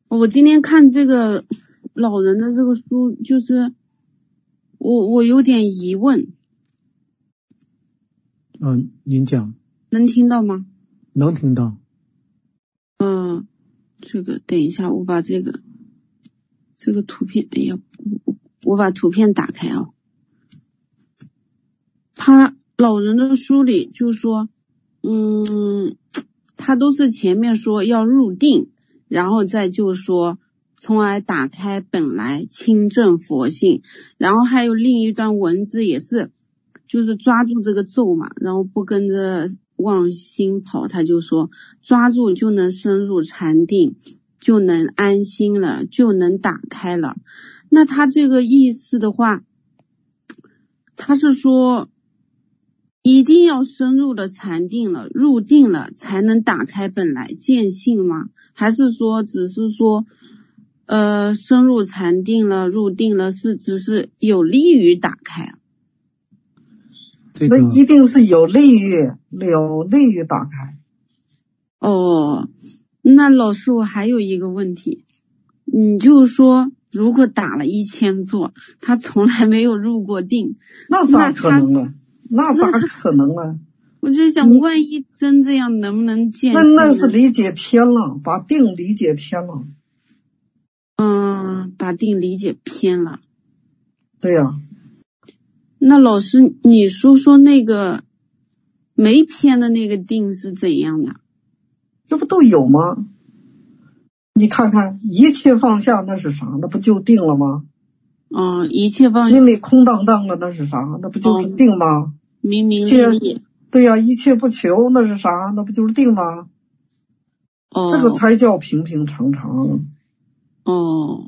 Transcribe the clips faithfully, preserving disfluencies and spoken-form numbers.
我今天看这个老人的这个书，就是我我有点疑问。 嗯，您讲。 能听到吗？ 能听到。 嗯、呃，这个等一下，我把这个这个图片，哎呀，我我把图片打开啊。他老人的书里就说，嗯，他都是前面说要入定，然后再就说从而打开本来清正佛性，然后还有另一段文字也是，就是抓住这个咒嘛，然后不跟着往心跑，他就说抓住就能深入禅定，就能安心了，就能打开了。那他这个意思的话，他是说一定要深入的禅定了，入定了才能打开本来见性吗？还是说只是说呃深入禅定了，入定了是只是有利于打开啊？ 这个、 那一定是有利于有利于打开。 哦，那老师我还有一个问题，你就说如果打了一千座，他从来没有入过定， 那咋可能呢？那咋可能呢？ 我就想万一真这样能不能见性呢？ 那那是理解偏了，把定理解偏了。 嗯，把定理解偏了。 对呀、啊。 那老师你说说那个没偏的那个定是怎样的？ 这不都有吗？你看看一切放下那是啥？那不就定了吗？ 嗯，一切放下心里空荡荡的那是啥？那不就是定吗？ 哦、明明利利。 对呀、啊，一切不求那是啥？那不就是定吗？ 哦， 这个才叫平平常常。 哦。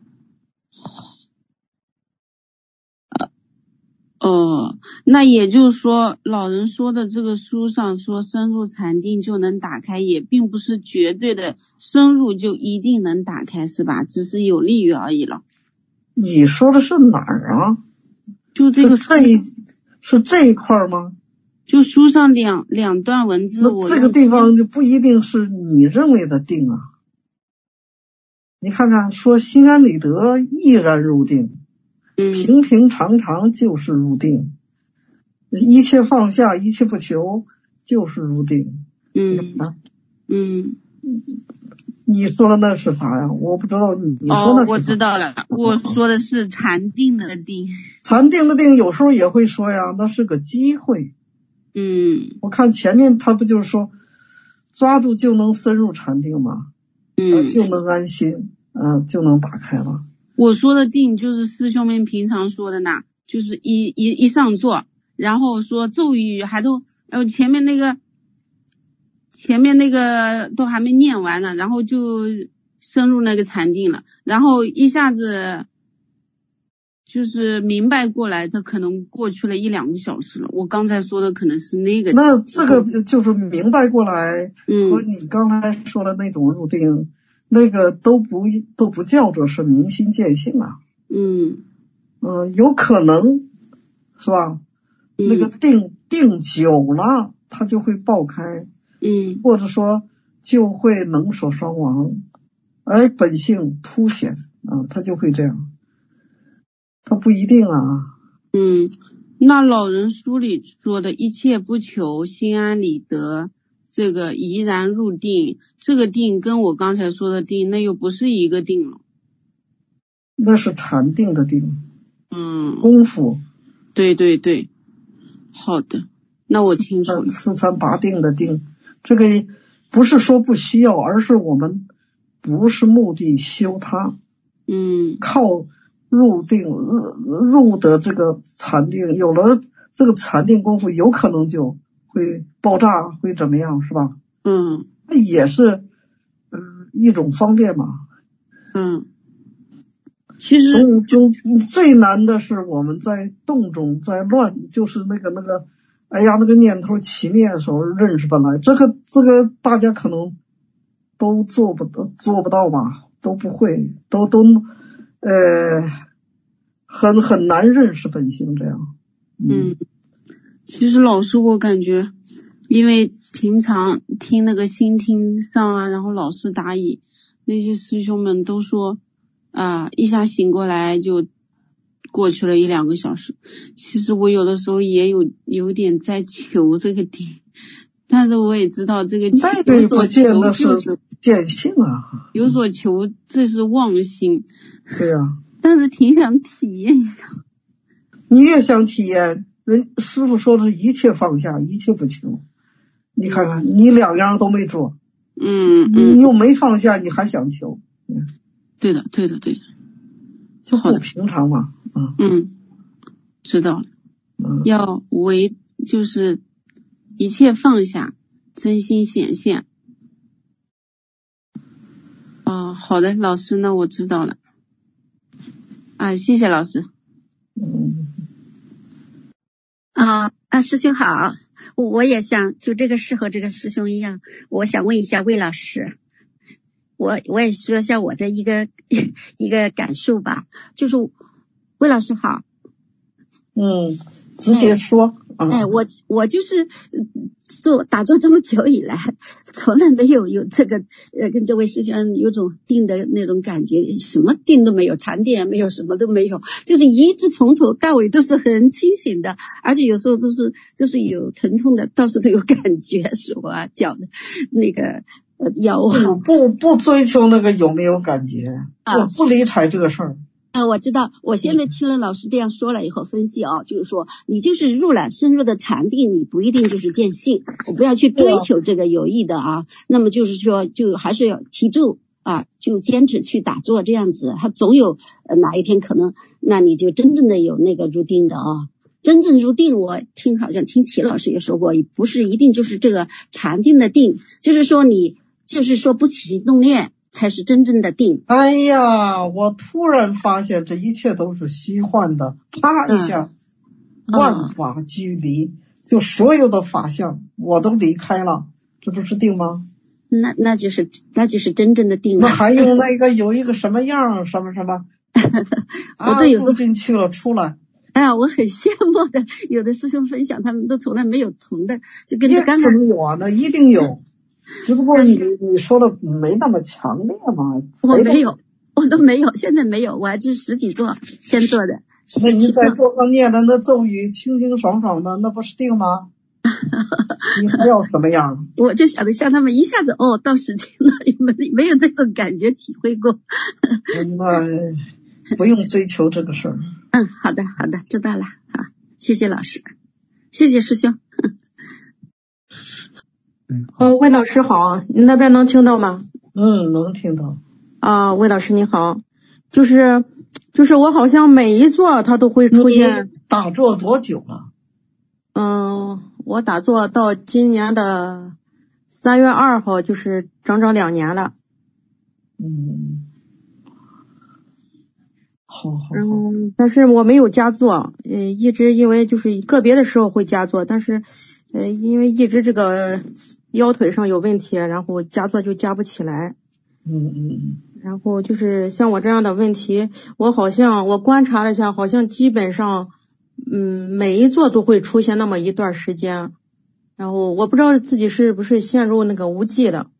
哦，那也就是说老人说的这个书上说深入禅定就能打开，也并不是绝对的深入就一定能打开，是吧？只是有利于而已了。 你说的是哪儿啊？ 就这个是这一是这一块吗？ 就书上两两段文字， 那这个地方就不一定是你认为的定啊。你看看说心安理得毅然入定， 嗯， 平平常常就是入定，一切放下一切不求就是入定。 嗯嗯， 你说的那是啥呀？我不知道你你说的是啥。 哦，我知道了，我说的是禅定的定。 禅定的定有时候也会说呀，那是个机会。 嗯， 我看前面他不就是说抓住就能深入禅定吗？ 嗯， 就能安心，嗯、呃，就能打开了。 我说的定就是师兄们平常说的呢，就是一一一上座，然后说咒语还都呃前面那个前面那个都还没念完呢，然后就深入那个禅定了，然后一下子就是明白过来，他可能过去了一两个小时了。我刚才说的可能是那个。 那这个就是明白过来， 嗯， 和你刚才说的那种入定，嗯、那个都不都不叫做是明心见性啊。 嗯嗯、呃，有可能是吧？ 嗯、 那个定定久了，它就会爆开。 嗯， 或者说就会能所双亡，而本性凸显啊，它就会这样。它不一定啊。 嗯，那老人书里说的一切不求，心安理得，这个怡然入定，这个定跟我刚才说的定，那又不是一个定了。 那是禅定的定。 嗯， 功夫。 对对对，好的，那我清楚了。 四禅八定的定，这个不是说不需要，而是我们不是目的修它。 嗯， 靠入定入的这个禅定，有了这个禅定功夫，有可能就会爆炸，会怎么样，是吧？ 嗯， 那也是嗯、呃、一种方便嘛。 嗯，其实动中最难的是我们在动中在乱，就是那个那个哎呀那个念头起灭的时候认识本来，这个这个大家可能都做不到做不到吧，都不会，都都呃很很难认识本性这样。 嗯，其实老师我感觉因为平常听那个心听上啊，然后老师答疑， 那些师兄们都说啊，一下醒过来就过去了一两个小时。其实我有的时候也有有点在求这个定，但是我也知道这个那个不见得是见性啊， 有所求这是妄心。 对啊， 但是挺想体验一下。 你也想体验，人师父说的是一切放下，一切不求。你看看，你两样都没做， 嗯嗯， 你又没放下，你还想求，嗯， 对的对的对的， 就不平常嘛， 嗯嗯，知道了， 嗯， 要为就是一切放下，真心显现。哦，好的，老师，那我知道了。啊，谢谢老师。 嗯， 啊啊，师兄好，我我也想就这个是和这个师兄一样，我想问一下魏老师，我我也说一下我的一个一个感受吧，就是魏老师好。 嗯，直接说。 哎，哎我我就是做打坐这么久以来，从来没有有这个呃跟这位师兄有种定的那种感觉，什么定都没有，禅定也没有，什么都没有，就是一直从头到尾都是很清醒的，而且有时候都是都是有疼痛的，到处都有感觉，手啊脚的那个呃腰啊。 不不追求那个有没有感觉，啊，不理睬这个事儿。 啊，我知道，我现在听了老师这样说了以后分析啊，就是说你就是入了深入的禅定，你不一定就是见性，我不要去追求这个有益的啊。那么就是说，就还是要提住啊，就坚持去打坐这样子，它总有呃哪一天可能，那你就真正的有那个入定的啊。真正入定，我听好像听齐老师也说过，不是一定就是这个禅定的定，就是说你就是说不起动念。才是真正的定。 哎呀，我突然发现这一切都是虚幻的，啪一下，嗯、万法俱离、嗯，就所有的法相我都离开了，这不是定吗？ 那那就是那就是真正的定了。 那还用那个有一个什么样什么什么， 我都有时候进去了出来。 哎呀，我很羡慕的，有的师兄分享他们都从来没有同的，就跟着刚才有啊，那一定有。只不过你你说的没那么强烈嘛？ 我没有，我都没有，现在没有，我还是十几座先做的。 那你在桌上念的那咒语清清爽爽的，那不是定吗？你还要什么样？ 我就想着像他们一下子哦到十天了，没没有这种感觉体会过。 那不用追求这个事儿。 嗯，好的好的，知道了，好，谢谢老师，谢谢师兄。 哦，魏老师好，你那边能听到吗？ 嗯，能听到。 啊，魏老师你好，就是就是我好像每一座它都会出现。 你打坐多久了？ 嗯，我打坐到今年的三月二号，就是整整两年了。 嗯，好好好。 嗯，但是我没有加坐，呃，一直因为就是个别的时候会加坐，但是呃，因为一直这个腰腿上有问题，然后加坐就加不起来。 嗯嗯。 然后就是像我这样的问题，我好像我观察了一下，好像基本上，嗯，每一坐都会出现那么一段时间。然后我不知道自己是不是陷入那个无记了。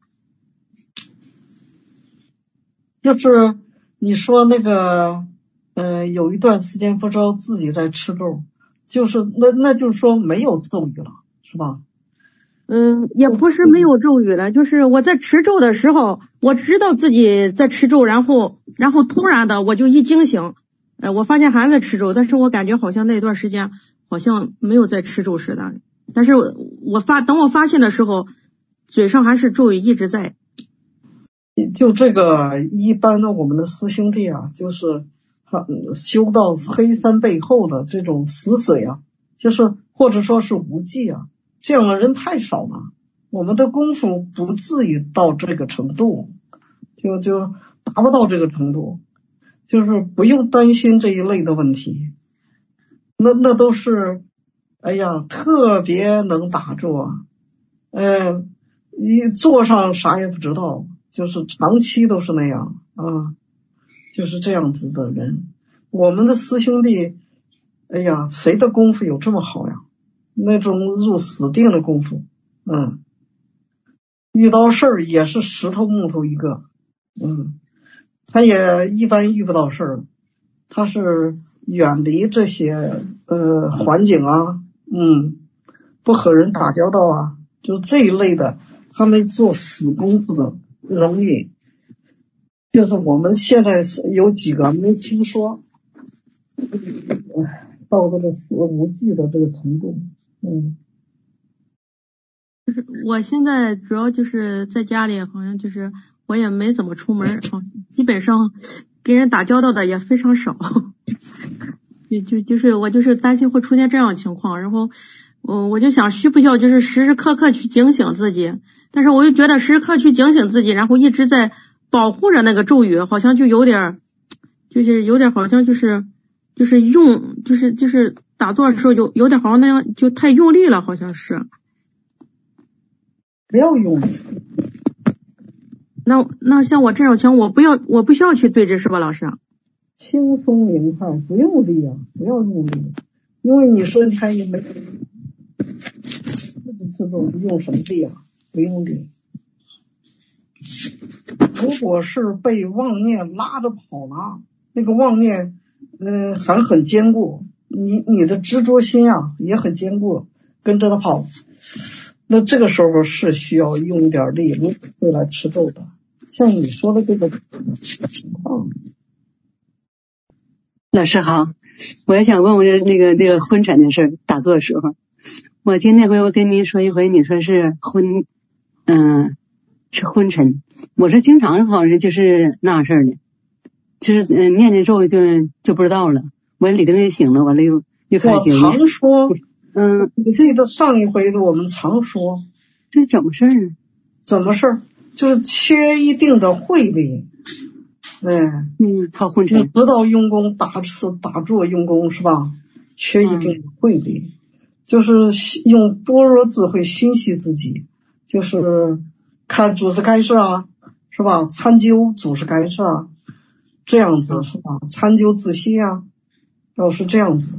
就是你说那个，呃，有一段时间不知道自己在吃咒，就是那那就是说没有咒语了。是吧？ 嗯，也不是没有咒语了，就是我在持咒的时候，我知道自己在持咒，然后然后突然的我就一惊醒，呃，我发现还在持咒，但是我感觉好像那段时间好像没有在持咒似的，但是我发等我发现的时候，嘴上还是咒语一直在。 就这个一般的我们的师兄弟啊，就是修到黑山背后的这种死水啊，就是或者说是无记啊，这样的人太少了，我们的功夫不至于到这个程度，就就达不到这个程度，就是不用担心这一类的问题。那那都是，哎呀，特别能打坐，呃，一坐上啥也不知道，就是长期都是那样啊，就是这样子的人。我们的师兄弟，哎呀，谁的功夫有这么好呀？那种入死定的功夫，嗯，遇到事儿也是石头木头一个， 嗯，他也一般遇不到事儿，他是远离这些呃环境啊，嗯，不和人打交道啊，就这一类的，他们做死功夫的容易。就是我们现在有几个没听说到这个死无忌的这个程度，嗯。 就是我现在主要就是在家里，好像就是我也没怎么出门，基本上跟人打交道的也非常少。就就就是我就是担心会出现这样的情况，然后我我就想需不需要就是时时刻刻去警醒自己，但是我又觉得时时刻去警醒自己，然后一直在保护着那个咒语，好像就有点就是有点好像就是就是用就是就是打坐的时候有有点好像那样就太用力了，好像是。 不要用力。 那那像我这种情况，我不要我不需要去对峙是吧，老师？ 轻松明快，不用力啊，不要用力，因为你身体也没这种用什么力啊？不用力。如果是被妄念拉着跑了，那个妄念呃还很坚固，你你的执着心啊也很坚固，跟着他跑，那这个时候是需要用一点力会来持咒的。像你说的这个情况。 老师好，我也想问问这那个这个昏沉的事儿，打坐的时候，我今天回我跟您说一回，你说是昏，嗯、呃，是昏沉，我是经常好像就是那事儿的，就是嗯、呃、念念咒就就不知道了，我里头也醒了，完了又又开始。 我常说， 嗯， 你记得上一回的我们常说， 这怎么事儿呢？ 怎么事儿？就是缺一定的慧力。嗯嗯，好昏沉。 你知道用功打次打坐用功是吧？缺一定的慧力，嗯、就是用般若智慧熏习自己，就是看祖师开示啊，是吧？参究祖师开示啊，这样子是吧？参究自心啊，要是这样子。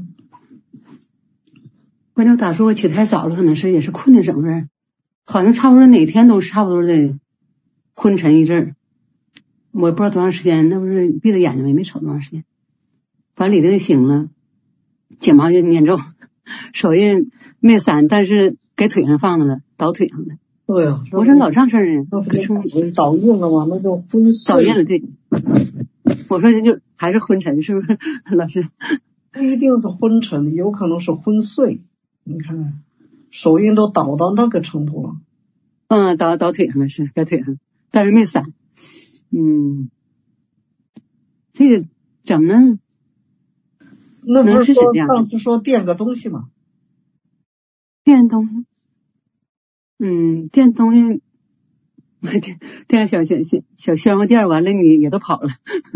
关键我打坐我起太早了，可能是也是困的整个，好像差不多哪天都差不多的昏沉一阵儿。我不知道多长时间，那不是闭着眼睛也没瞅多长时间，反正里头就醒了，紧忙就念咒，手印没散，但是给腿上放了，倒腿上了。 对啊， 我说老这事儿呢， 那不就倒印了吗？那就昏睡。 倒印了，对。我说就还是昏沉，是不是老师？ 不一定是昏沉，有可能是昏睡。你看，手印都倒到那个程度了。 嗯，倒倒腿上了，是在腿上，但是没散。嗯，这个怎么能？ 那不是说上次说垫个东西吗？ 垫东西，嗯，垫东西，垫垫小小小小香火垫，完了你也都跑了，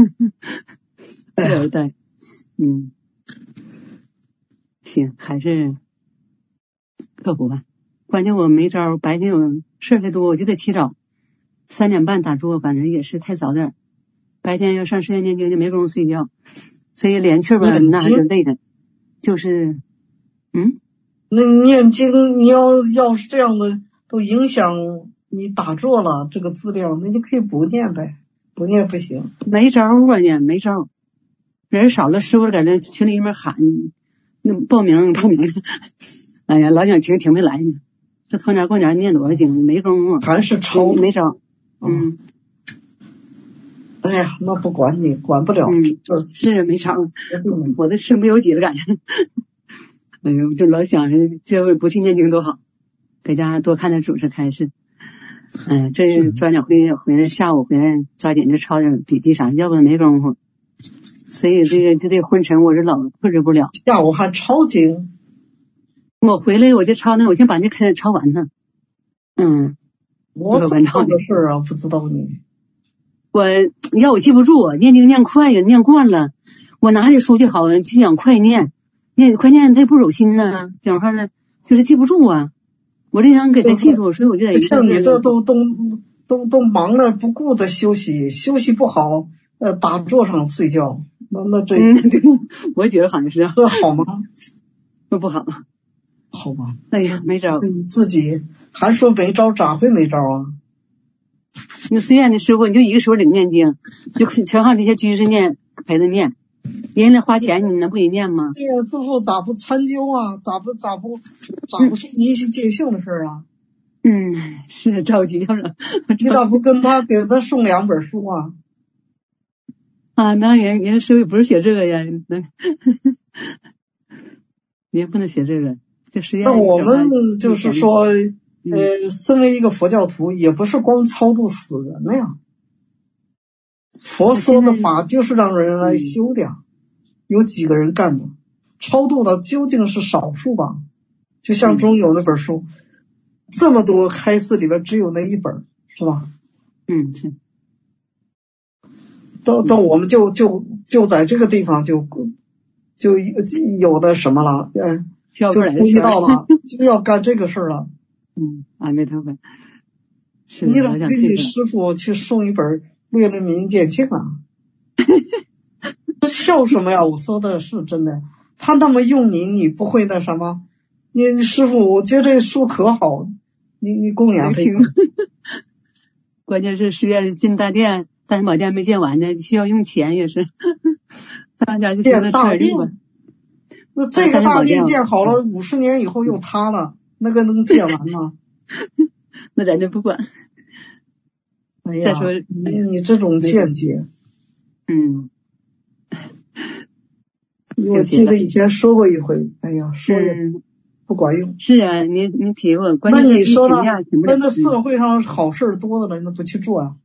对对，嗯，行，还是克服吧。关键我没招，白天我事儿太多，我就得起早。三点半打坐，反正也是太早点。白天要上实验念经就没工夫睡觉，所以连气吧那还是累的。就是，嗯， 那念经你要要是这样的都影响你打坐了这个资料，那你可以不念呗，不念不行。 没招啊呢，没招。人少了，师傅在那群里面喊，那报名报名。哎呀，老想听听没来呢。这头年过年念多少经，没工夫。 还是超没招。嗯， 哎呀，那不管你，管不了。 嗯，是没招，我的事没有几了，感觉。哎呦，就老想着这回不去念经多好，搁家多看点祖师开示。哎，这抓紧回回来，下午回来抓紧就抄点笔记啥，要不没工夫。所以这个就这昏沉，我是老控制不了。 下午还抄经， 我回来我就抄那，我先把那开始抄完呢。嗯。 我怎么做的事啊？不知道你。 我要我记不住，念经念快呀，念惯了。我哪里书记好，就想快念，念快念他也不走心呢，讲话呢就是记不住啊。我就想给他记住，所以我就得。 像你这都都都都忙了不顾的休息，休息不好，呃，打坐上睡觉，那那这。 嗯，对，我觉得好像是。 这好吗？ 那不好。 好吧。 哎呀，没招。 你自己还说没招，咋会没招啊？ 你虽然你师傅你就一个手领念经，就全靠这些居士念陪他念，人家花钱你能不给念吗？ 对呀，师傅咋不参究啊？咋不咋不咋不是一心见性的事啊？ 嗯，是着急要了。 你咋不跟他给他送两本书啊？ 啊，那人人书也不是写这个呀，那也不能写这个。这实验那我们就是说，呃，身为一个佛教徒，也不是光超度死人了呀。佛说的法就是让人来修的呀，有几个人干的？超度的究竟是少数吧？就像中有那本书，这么多开示里边只有那一本，是吧？ 嗯，是。 到到我们就就就在这个地方就就有的什么了，嗯，就注意到了，就要干这个事儿了。 嗯，阿弥陀佛。是， 你怎么给你师傅去送一本《略论明见性》啊？笑什么呀？我说的是真的。他那么用你，你不会那什么？你你师傅，我觉得这书可好，你你供养他。 关键是实验进大殿。大宝殿没建完呢，需要用钱也是，大家就建大殿。那这个大殿建好了，五十年以后又塌了，那个能建完吗？ 那咱就不管。 哎呀，再说你你这种见解， 嗯， 我记得以前说过一回，哎呀，说也不管用。 是啊，你你体会， 那你说呢？那那社会上好事多的了，你都不去做啊？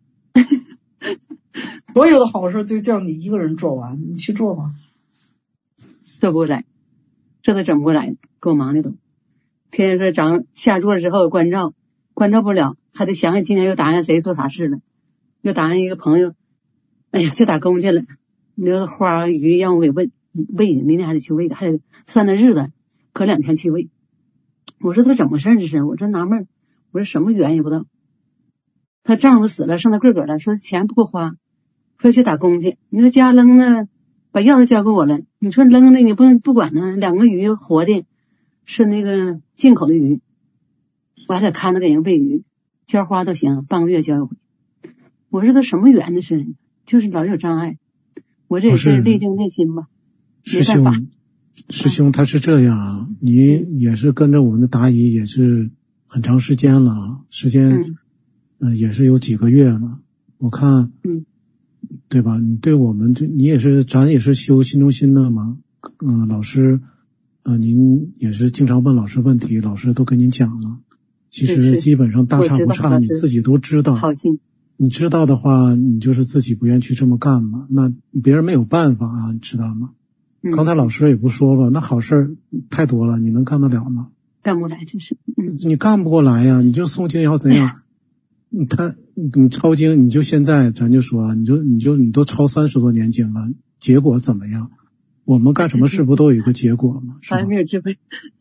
所有的好事就叫你一个人做完，你去做吧。 做不过来，这都整不过来，够忙的都。天天说长下座之后关照，关照不了，还得想想今天又答应谁做啥事了，又答应一个朋友，哎呀，去打工去了，留个花鱼让我给喂喂，明天还得去喂，还得算那日子，隔两天去喂。我说他怎么回事这是？我这纳闷，我说什么缘也不知道。他丈夫死了，剩他个个了，说钱不够花。快去打工去！你说家扔了，把钥匙交给我了。你说扔了，你不能不管呢？两个鱼活的，是那个进口的鱼，我还得看着给人喂鱼，浇花都行，半个月浇一回。我说他什么缘呢？是就是老有障碍。我这也是历尽内心吧。 师兄，师兄他是这样啊，你也是跟着我们的答疑也是很长时间了啊，时间嗯、呃、也是有几个月了。我看嗯。对吧？你对我们这，你也是，咱也是修心中心的嘛。嗯、呃，老师，呃，您也是经常问老师问题，老师都跟您讲了。其实基本上大差不差，你自己都知道。 好心。 你知道的话，你就是自己不愿去这么干嘛？那别人没有办法啊，你知道吗？嗯、刚才老师也不说了，那好事太多了，你能干得了吗？ 干不来，这是。嗯。 你干不过来呀，你就诵经要怎样？他你抄经，你就现在咱就说，你就你就你都抄三十多年经了，结果怎么样？我们干什么事不都有一个结果吗？ 还没有智慧。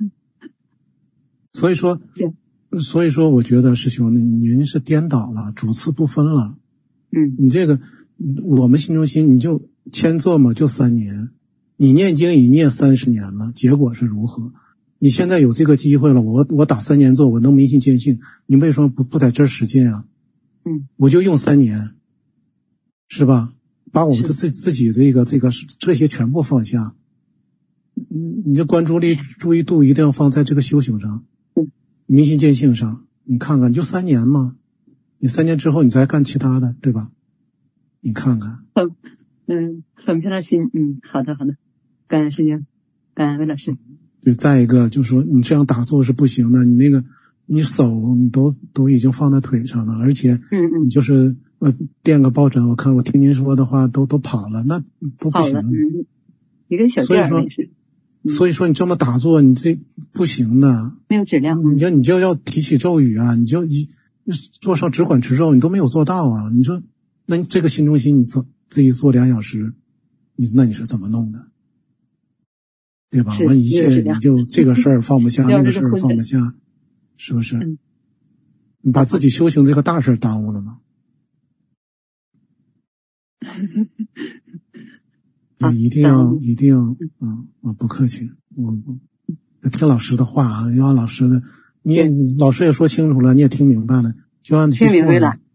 所以说，所以说，我觉得师兄您是颠倒了，主次不分了。 嗯， 你这个我们心中心，你就签做嘛，就三年，你念经已念三十年了，结果是如何？你现在有这个机会了，我我打三年做，我能明心见性，你为什么不不在这儿使劲啊？ 嗯， 我就用三年，是吧？把我们自自己这个这个这些全部放下，你你的关注力、注意度一定要放在这个修行上， 嗯， 明心见性上。你看看，就三年嘛，你三年之后你再干其他的，对吧？你看看， 很嗯很平常心，嗯，好的好的，感恩师兄，感恩魏老师。 就再一个就是说，你这样打坐是不行的，你那个你手你都都已经放在腿上了，而且嗯嗯， 你就是呃垫个抱枕，我看我听您说的话都都跑了，那都不行。 嗯，一个小所以说、嗯、所以说你这么打坐，你这不行的， 没有质量。 你就你就要提起咒语啊，你就你做上只管持咒，你都没有做到啊。你说那你这个心中心你做自己做两小时，你那你是怎么弄的？对吧？完一切你就这个事儿放不下，那个事儿放不下，是不是？ 嗯、 你把自己修行这个大事耽误了吗？你一定要一定要啊！我不客气，我我听老师的话啊，要按老师的，你也老师也说清楚了，你也听明白了，就按听明白了，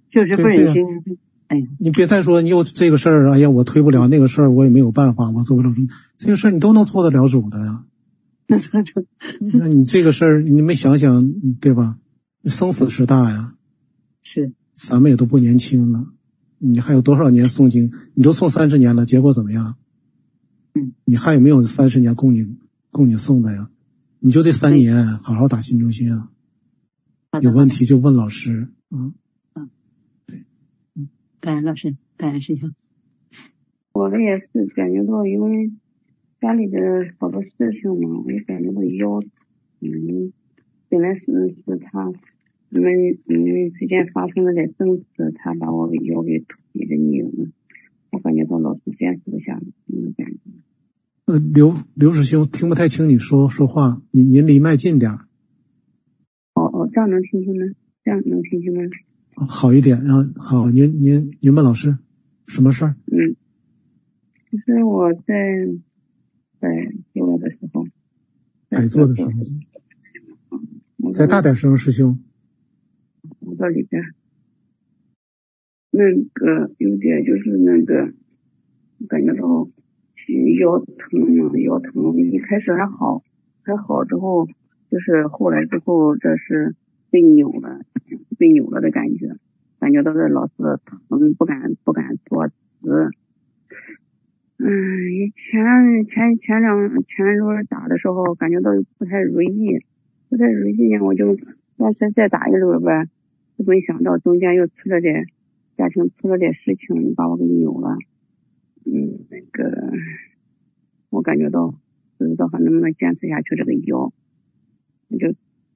就是不忍心。哎呀， 你别再说你有这个事儿，哎呀，我推不了那个事儿，我也没有办法，我做不了主，这个事儿你都能做得了主的呀。 那做主， 那你这个事儿你没想想，对吧？生死事大呀。 是， 咱们也都不年轻了，你还有多少年诵经？你都诵三十年了，结果怎么样？ 嗯， 你还有没有三十年供你供你诵的呀？你就这三年好好打心中心啊，有问题就问老师。嗯嗯，对，嗯，感恩老师，感恩师兄。 我的也是感觉到，因为家里的好多事情嘛，我就感觉到腰，嗯，本来是是他。我们我们之间发生了点争执，他把我给腰给推的扭了，我感觉到老师坚持不下来，嗯，感觉。 呃，刘刘师兄听不太清你说说话，你您离麦近点。 哦哦，这样能听清吗？这样能听清吗？ 好一点啊，好，您您您问老师什么事儿？ 嗯，就是我在在做的时候， 在做的时候，再大点声，师兄。 我到里边，那个有点就是那个，感觉到腰疼嘛，腰疼，一开始还好，还好之后，就是后来之后，这是被扭了，被扭了的感觉，感觉到这老是疼，不敢不敢坐直。嗯，以前前前两前轮打的时候，感觉到不太如意，不太如意呢，我就当时再打一轮吧。没想到中间又出了点家庭出了点事情，把我给扭了。嗯，那个我感觉到不知道还能不能坚持下去这个腰，我就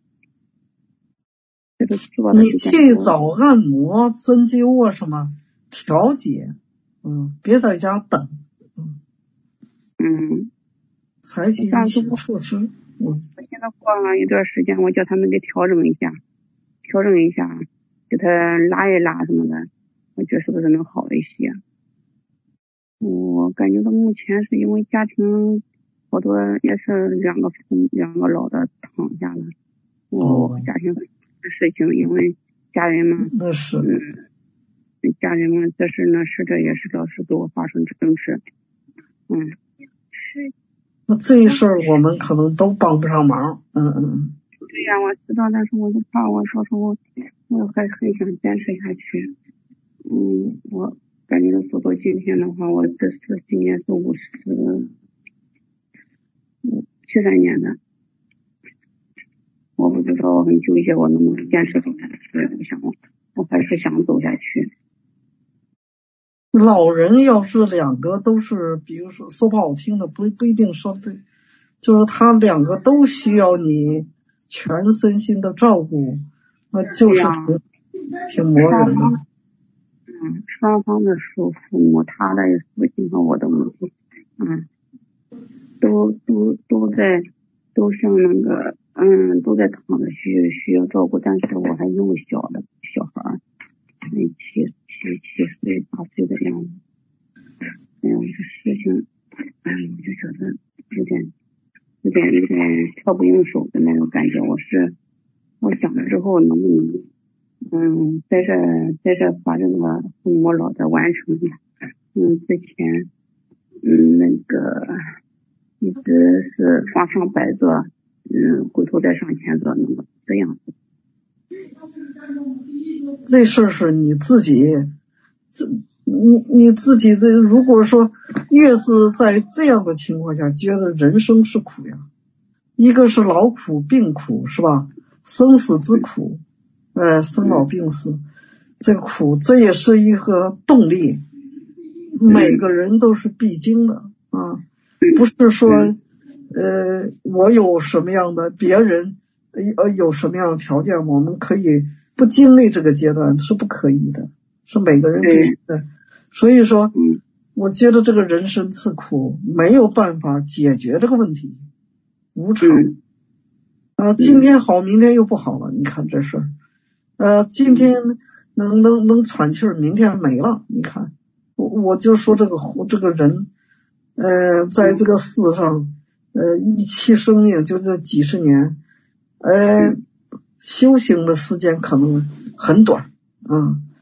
这个做你去找按摩、针灸啊什么调节，嗯，别在家等，嗯嗯， 采取一些措施。嗯， 我现在过了一段时间，我叫他们给调整一下，调整一下。给他拉一拉什么的，我觉得是不是能好一些？我感觉到目前是因为家庭好多也是两个两个老的躺下了，我家庭的事情，因为家人们那是嗯，家人们这事那事，这也是老是给我发生争执，嗯，是。 那这事儿我们可能都帮不上忙，嗯嗯。 对呀，我知道，但是我就怕我到时候我还很想坚持下去。嗯，我感觉走到今天的话，我这是今年是五十五七三年的，我不知道，我很纠结，我能不能坚持走下去？我想，我还是想走下去。 老人要是两个都是，比如说说不好听的，不不一定说对，就是他两个都需要你全身心的照顾，那就是挺、啊、挺磨人的。 嗯，双方的父父母，他的父亲和我的母亲，嗯，都都都在，都像那个，嗯，都在躺着需需要照顾，但是我还那么小的小孩，七七七岁八岁的样子，哎呀，这事情，哎，我就觉得有点。有点有点跳不应手的那种感觉，我是我想了之后能不能嗯在这在这把这个父母老的完成，嗯之前嗯那个一直是往上摆着，嗯回头再上前着，那么这样子。 这事儿是你自己，这你你自己这如果说越是在这样的情况下，觉得人生是苦呀，一个是劳苦病苦是吧？生死之苦，呃，生老病死，这个苦，这也是一个动力，每个人都是必经的啊，不是说呃我有什么样的，别人呃有什么样的条件，我们可以不经历这个阶段，是不可以的，是每个人必须的。所以说，我觉得这个人生是苦，没有办法解决这个问题，无常。啊，今天好，明天又不好了，你看这事儿。呃，今天能能能喘气儿，明天没了，你看。我我就说这个这个人，呃，在这个世上，呃，一期生命就这几十年，呃，修行的时间可能很短，啊、嗯，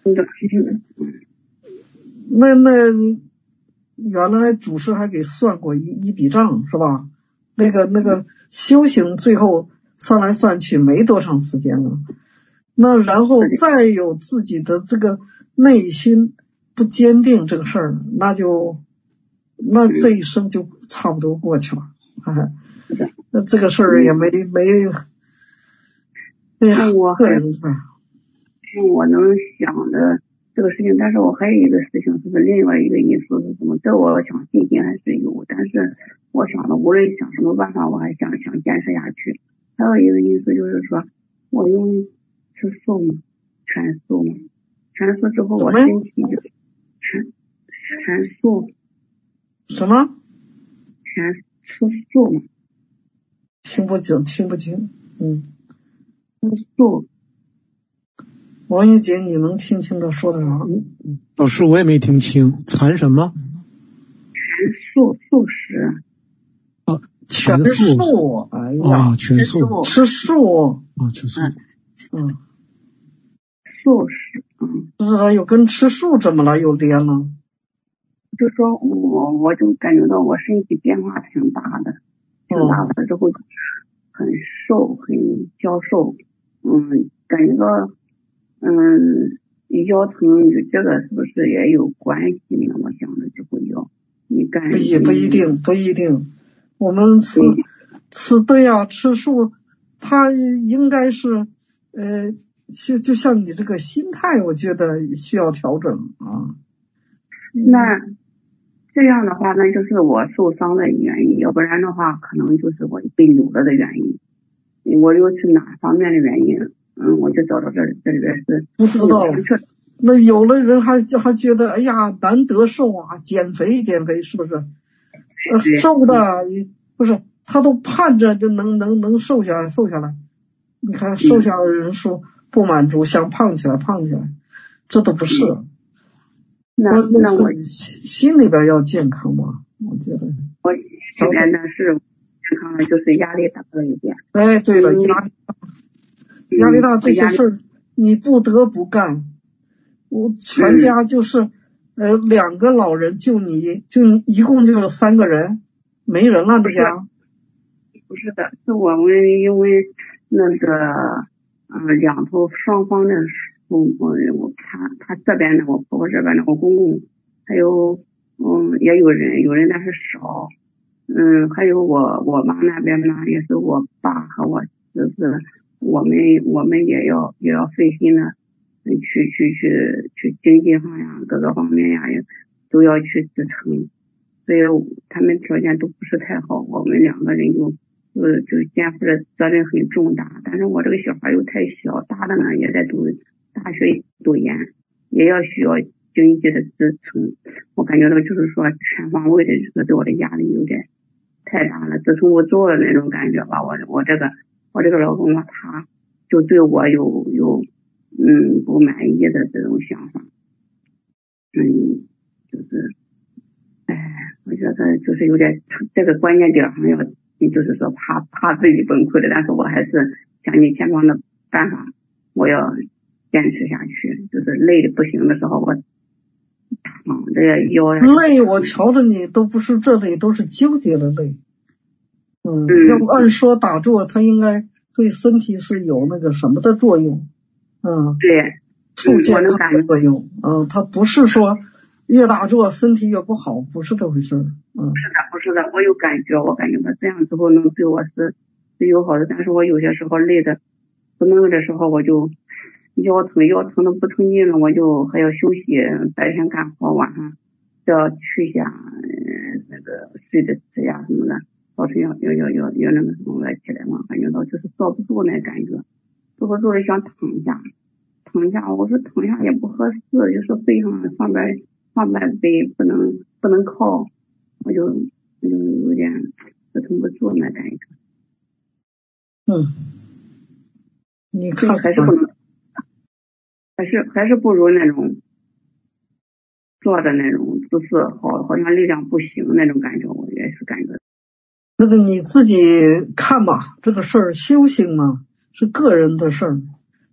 那那原来祖师还给算过一一笔账是吧？那个那个修行最后算来算去没多长时间了，那然后再有自己的这个内心不坚定这个事儿，那就那这一生就差不多过去了。哎，那这个事儿也没没，哎呀， 我个人事儿。 我能想的这个事情，但是我还有一个事情，就是另外一个因素是什么？这我想信心还是有，但是我想的无论想什么办法，我还想想坚持下去。还有一个因素就是说，我用吃素嘛，全素嘛，全素之后我身体就全全素。 什么？ 全吃素嘛？ 听不清，听不清。嗯， 吃素。 王玉姐，你能听清他说的啥？ 老师，我也没听清，馋什么？ 全素素食。 啊， 全素。哎呀， 啊，全素， 吃素。 啊，吃素。 嗯， 素食。嗯， 是有跟吃素怎么了？有连了？ 就说我我就感觉到我身体变化挺大的，挺大的之后很瘦，很消瘦。嗯，感觉到。嗯，腰疼与这个是不是也有关系呢？我想的这个腰，你感不一不一定不一定，我们吃吃对呀、啊，吃素，它应该是呃，就就像你这个心态，我觉得需要调整啊。 那这样的话，那就是我受伤的原因，要不然的话，可能就是我被扭了的原因。我又是哪方面的原因？嗯，我就找到这这里边是不知道。那有的人还还觉得，哎呀，难得瘦啊，减肥减肥，是不是？呃，瘦的不是他都盼着就能能能瘦下来瘦下来。你看瘦下来的人数不满足，想胖起来胖起来，这都不是。 嗯、那那我心里边要健康嘛，我觉得。 我这边呢是健康的，就是压力大了一点。 哎，对了，压力大。压力大这些事儿你不得不干，我全家就是、嗯、呃两个老人就你就你一共就是三个人，没人了这家。 不是的，是我们因为那个嗯、呃、两头双方的父母，我他他这边的我婆婆这边的我公公，还有嗯也有人有人但是少，嗯还有我我妈那边呢也是我爸和我侄子。我们我们也要也要费心的去去去去经济上呀，各个方面呀也都要去支撑，所以他们条件都不是太好，我们两个人就呃就肩负的责任很重大。但是我这个小孩又太小，大的呢也在读大学读研，也要需要经济的支撑。我感觉到就是说全方位的这个对我的压力有点太大了。自从我做了那种感觉吧，我我这个。我这个老公啊，他就对我有有嗯不满意的这种想法，嗯，就是哎，我觉得就是有点这个关键点上要，就是说怕怕自己崩溃的，但是我还是想尽前方的办法，我要坚持下去。就是累的不行的时候，我躺着呀腰呀累，我瞧着你都不是这累，都是纠结的累。嗯，要不按说打坐，它应该对身体是有那个什么的作用，嗯， 对， 促健康的作用，嗯，它不是说越打坐身体越不好，不是这回事，嗯， 不是的，不是的，我有感觉，我感觉到这样之后能对我是是有好的，但是我有些时候累的不能的时候，我就腰疼，腰疼的不成劲了，我就还要休息，白天干活，晚上就要去下、呃、那个睡的吃呀什么的。早晨要要要要要那个什么来起来嘛，感觉到就是坐不住那感觉，坐不住的想躺下，躺下，我说躺下也不合适，就是背上上边上半背不能不能靠，我就我就有点支撑不住那感觉。 嗯，你看还是不能，还是还是不如那种坐的那种姿势好，好像力量不行那种感觉，我也是感觉。 这个你自己看吧，这个事儿修行嘛是个人的事儿，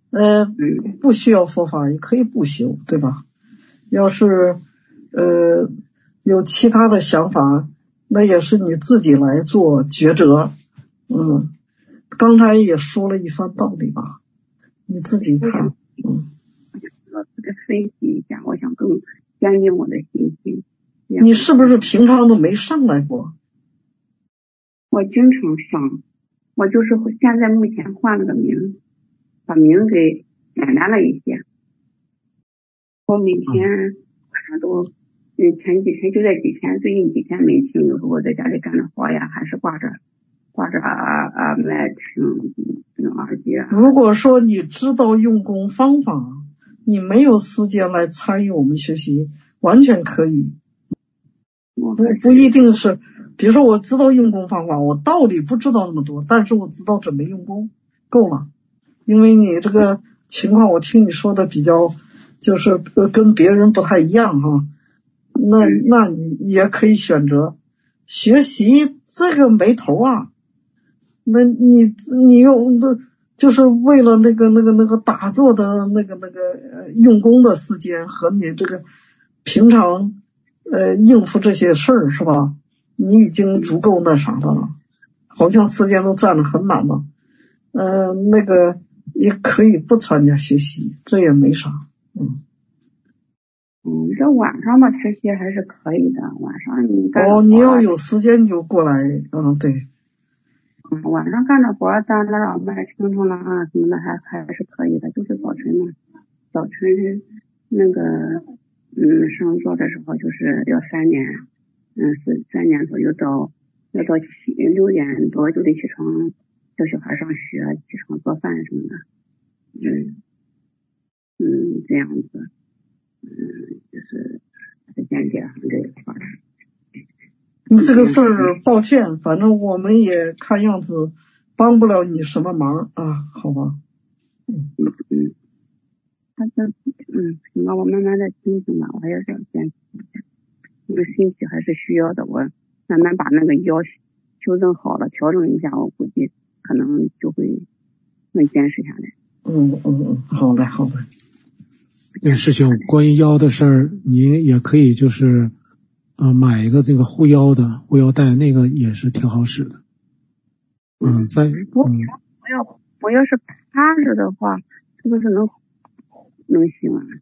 呃，不需要佛法也可以不修，对吧？要是呃有其他的想法，那也是你自己来做抉择。嗯，刚才也说了一番道理吧，你自己看。嗯， 我这个分析一下，我想更坚定我的信心。 你是不是平常都没上来过？ 我经常上，我就是现在目前换了个名，把名给简单了一些。我每天晚上都，嗯，前几天就在几天，最近几天没听，有时候我在家里干着活呀，还是挂着挂着啊啊麦听听耳机啊。 如果说你知道用功方法，你没有时间来参与我们学习，完全可以。不不一定是，比如说我知道用功方法，我道理不知道那么多，但是我知道怎么用功，够了。因为你这个情况，我听你说的比较，就是跟别人不太一样哈。那那你也可以选择学习这个没头啊。那你你用的就是为了那个那个那个打坐的那个那个用功的时间和你这个平常呃应付这些事儿是吧？你已经足够那啥的了，好像时间都占得很满了。呃，那个也可以不参加学习，这也没啥。嗯。 嗯，这晚上吧学习还是可以的，晚上你干哦，你要有时间就过来，嗯，对。 嗯，晚上干着活，当那老麦听听了啊什么的，还还是可以的，就是早晨嘛，早晨那个嗯上座的时候就是要三点，嗯是三点左右到，要到七六点多就得起床，叫小孩上学，起床做饭什么的，嗯嗯这样子，嗯就是在间谍上这一块儿。 你这个事儿，抱歉，反正我们也看样子帮不了你什么忙啊，好吧？ 嗯嗯嗯，他这嗯，行吧，我慢慢的听听吧，我还是要坚持一下。这个身体还是需要的，我慢慢把那个腰修正好了，调整一下，我估计可能就会能坚持下来。 嗯嗯嗯，好嘞好嘞。 那师兄，关于腰的事儿，您也可以就是呃买一个这个护腰的护腰带，那个也是挺好使的。嗯，在我嗯， 我要我要是趴着的话，是不是能能行啊？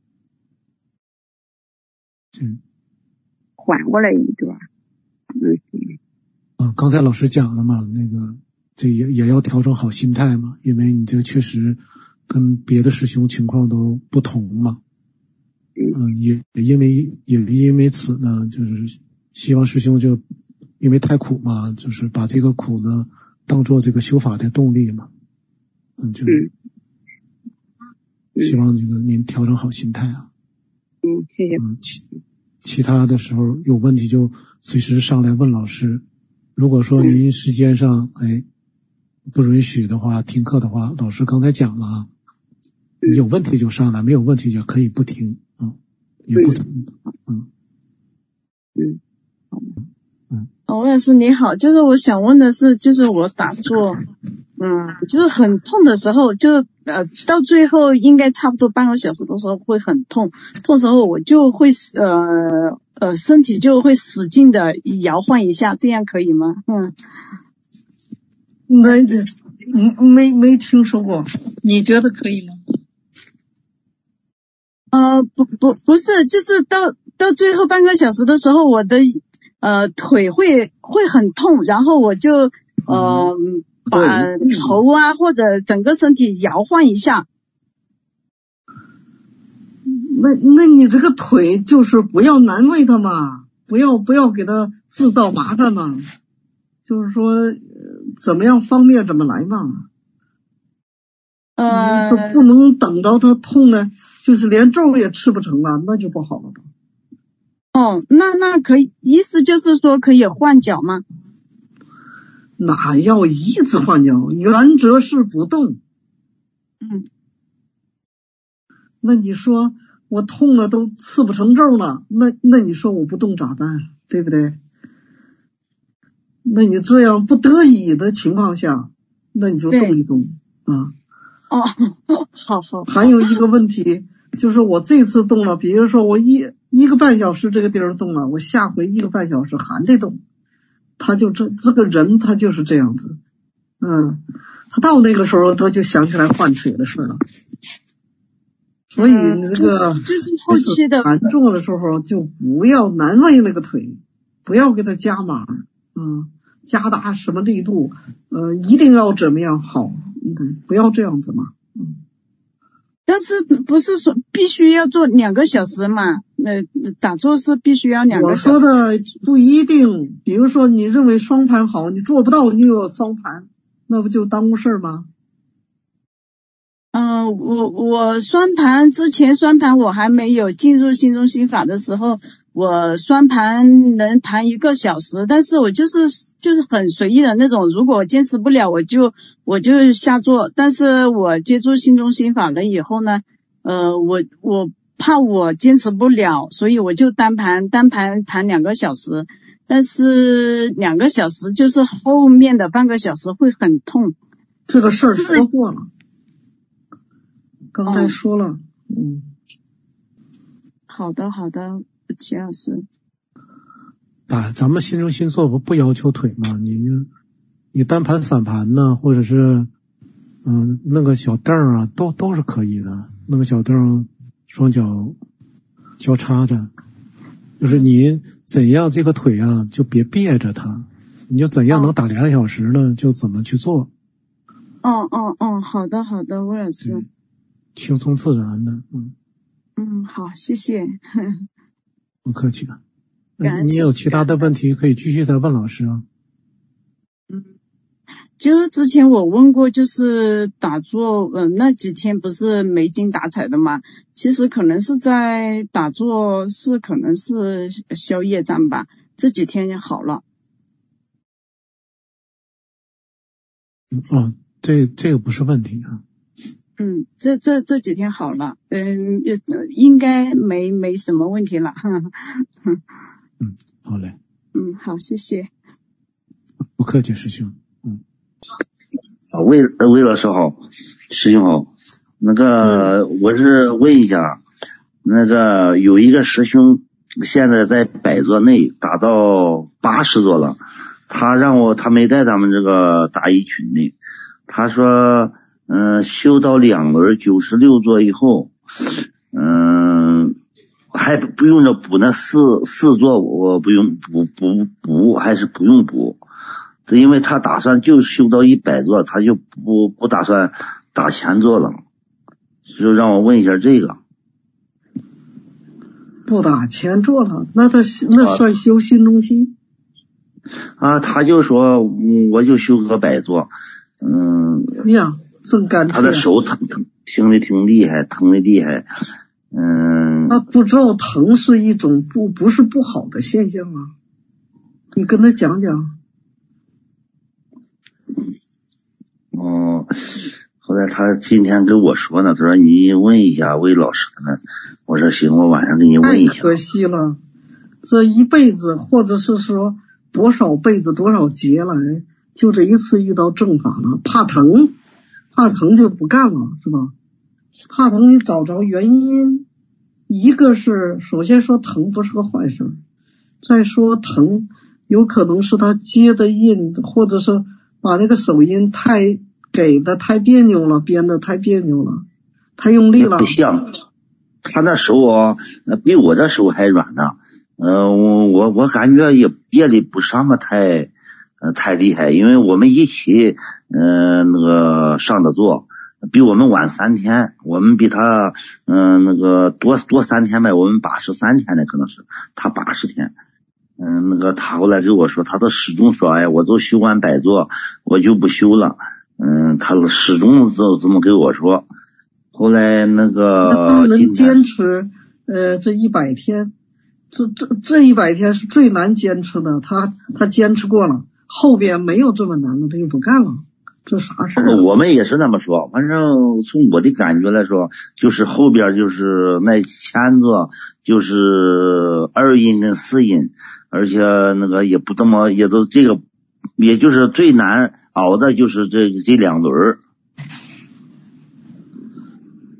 嗯， 缓过来一段能行。 嗯，刚才老师讲了嘛，那个这也也要调整好心态嘛，因为你这确实跟别的师兄情况都不同嘛。嗯，也也因为也因为此呢，就是希望师兄就因为太苦嘛，就是把这个苦呢当做这个修法的动力嘛。嗯，就希望这个您调整好心态啊。 嗯，谢谢。 嗯，其其他的时候有问题就随时上来问老师。如果说您时间上哎不允许的话，听课的话，老师刚才讲了啊，你有问题就上来，没有问题就可以不听啊，也不嗯嗯嗯。王老师你好，就是我想问的是，就是我打坐，嗯，就是很痛的时候，就呃到最后应该差不多半个小时的时候会很痛，痛的时候我就会呃呃身体就会使劲的摇晃一下，这样可以吗？嗯， 那这没没听说过，你觉得可以吗？ 呃不不不是，就是到到最后半个小时的时候，我的呃腿会会很痛，然后我就呃、嗯、把头啊或者整个身体摇晃一下。 那那你这个腿就是不要难为他嘛，不要不要给他制造麻烦嘛，就是说、呃、怎么样方便怎么来嘛。 呃， 你不能等到他痛的，就是连咒也吃不成了，那就不好了吧。 哦，那那可以，意思就是说可以换脚吗？ 哪要一直换脚，原则是不动。 嗯。 那你说我痛了都刺不成咒了，那那你说我不动咋办？对不对？那你这样不得已的情况下，那你就动一动啊。 哦，好好。 还有一个问题就是我这次动了，比如说我一一个半小时这个地儿动了，我下回一个半小时还得动，他就这这个人他就是这样子，嗯，他到那个时候他就想起来换腿的事了。所以你这个、 嗯、就是、就是后期的难做的时候就不要难为那个腿，不要给他加码，嗯，加大什么力度，呃，一定要怎么样好，嗯，不要这样子嘛，嗯。 但是不是说必须要做两个小时嘛？呃，打坐是必须要两个小时。 我说的不一定，比如说你认为双盘好，你做不到你有双盘，那不就耽误事儿吗？ 嗯、呃，我我双盘之前双盘我还没有进入心中心法的时候，我双盘能盘一个小时，但是我就是就是很随意的那种，如果我坚持不了我就我就下坐。但是我接触心中心法了以后呢，呃，我我怕我坚持不了，所以我就单盘单盘盘两个小时，但是两个小时就是后面的半个小时会很痛。 这个事儿说过了。刚才说了，哦、嗯， 好的好的，齐老师。 打咱们心中心坐不不要求腿吗？你你单盘散盘呢，或者是嗯那个小凳啊，都都是可以的。那个小凳双脚交叉着，就是你怎样这个腿啊就别别着它，你就怎样能打两个小时呢，就怎么去做。 哦哦哦，好的好的，魏老师。嗯， 轻松自然的，嗯嗯，好，谢谢。 不客气的。那你有其他的问题可以继续再问老师啊。 嗯，就是之前我问过，就是打坐，嗯、呃，那几天不是没精打采的嘛？其实可能是在打坐，是可能是消业障吧。这几天就好了。 哦，这这个不是问题啊。 嗯，这这这几天好了，嗯，应该没没什么问题了。 嗯，好嘞。 嗯，好，谢谢。 不客气，师兄。嗯。 啊，魏魏老师好，师兄好。那个、嗯、我是问一下，那个有一个师兄现在在百座内达到八十座了，他让我他没在咱们这个答疑群内，他说。嗯，修到两轮九十六座以后，嗯，还不用着补那四四座，我不用补补补，还是不用补。这因为他打算就修到一百座，他就不不打算打前座了，就让我问一下这个。 不打前座了，那他那算修心中心？ 啊，他就说，我就修个百座，嗯。 呀。 他的手疼疼疼的挺厉害，疼的厉害，嗯。 他不知道疼是一种不不是不好的现象啊，你跟他讲讲。 哦，后来他今天跟我说呢，他说你问一下魏老师呢，我说行，我晚上给你问一下。 太可惜了，这一辈子或者是说多少辈子多少劫来，就这一次遇到正法了，怕疼。怕疼就不干了，是吧？怕疼你找着原因，一个是首先说疼不是个坏事，再说疼有可能是他接的印，或者是把那个手印太给的太别扭了，编的太别扭了，太用力了。 不像他那手啊，比我的手还软呢。呃，我我我感觉也憋的不什么太。呃，太厉害，因为我们一起，呃，那个上的座，比我们晚三天，我们比他，嗯、呃，那个多多三天呗，我们八十三天的可能是，他八十天，嗯、呃，那个他后来跟我说，他都始终说，哎，我都修完百座，我就不修了，嗯、呃，他始终就这么跟我说，后来那个他能坚持，呃，这一百天，这这这一百天是最难坚持的，他他坚持过了。后边没有这么难的，他就不干了，这啥事儿？ 我们也是那么说，反正从我的感觉来说，就是后边就是那前座就是二音跟四音，而且那个也不这么，也都这个，也就是最难熬的就是这这两轮。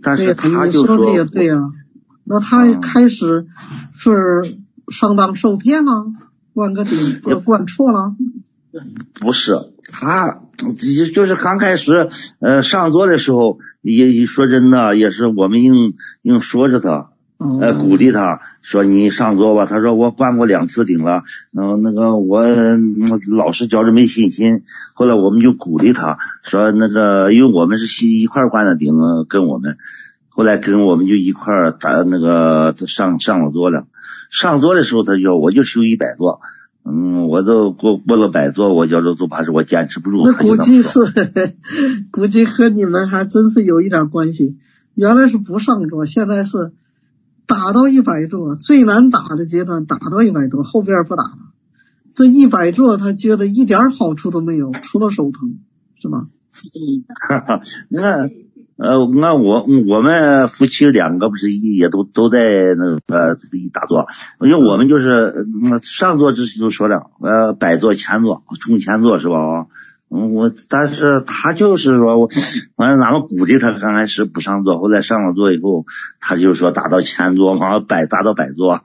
但是他就说的也对啊，那他开始是上当受骗了，灌个顶或者灌错了？ 不是，他就是刚开始呃上座的时候，也说真的也是我们硬硬说着他。呃，鼓励他说你上座吧。他说我灌过两次顶了，然后那个我老是觉着没信心。后来我们就鼓励他说那个，因为我们是一块灌的顶，跟我们后来跟我们就一块打那个上上了座了。上座的时候他就我就修一百座，嗯，我都过过了百座，我叫做做怕是我坚持不住。 那估计是估计和你们还真是有一点关系。原来是不上座，现在是打到一百座，最难打的阶段打到一百多，后边不打了。这一百座他觉得一点好处都没有，除了手疼，是吧？ 那呃，那我我们夫妻两个不是也都都在那个呃打坐，因为我们就是上座之前就说了，呃，百座前座冲前座是吧？嗯，我但是他就是说我，反正咱们鼓励他刚开始不上座，后来上了座以后，他就说打到前座，往上百打到百座。